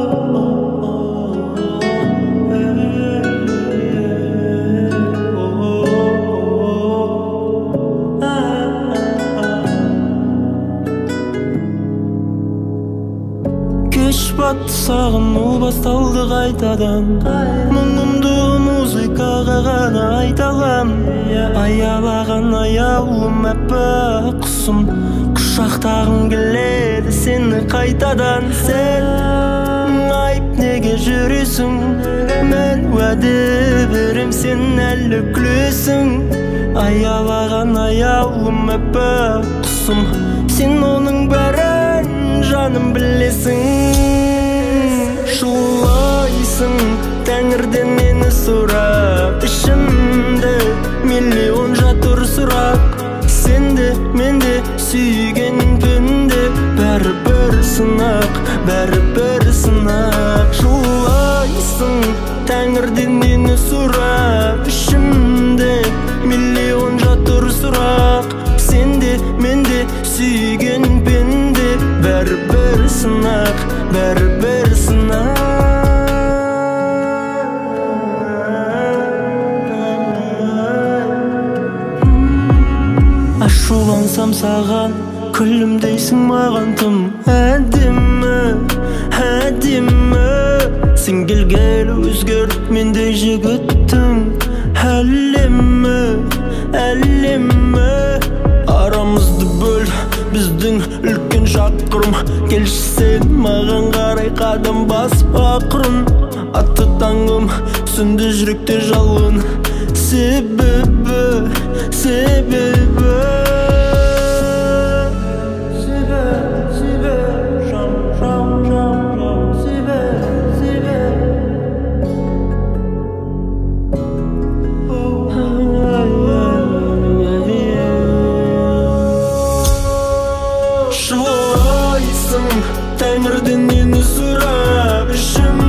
батты сағыну басталды қайтадан мұңымды музыкаға ғана айталам аялаған аяулым әппақ құсым құшақтағым келеді сені қайтадан сен айып неге жүресің мен уәде берем сен әлі күлесің аялаған аяулым әппақ құсым сен оның бәрін жаным білесің шулайсың тәңірден мені сұрап ішімде миллион жатыр сұрақ сенде менде сүйген пенде бәрібір сынақ шулайсың тәңірден мені сұрап ішімде миллион жатыр сұрақ сенде менде сүйген пенде бәрібір сынақ ашулансам саған күлімдейсің маған тым әдемі сен келгелі өзгеріп мендей жігіттің әлемі арамызды бөл біздің үлкен шақырым келші сен маған қарай қадам бас бақырым атты таңым сүнді жүректе жалын себебі шулайсың тәңірден мені сұрап ішім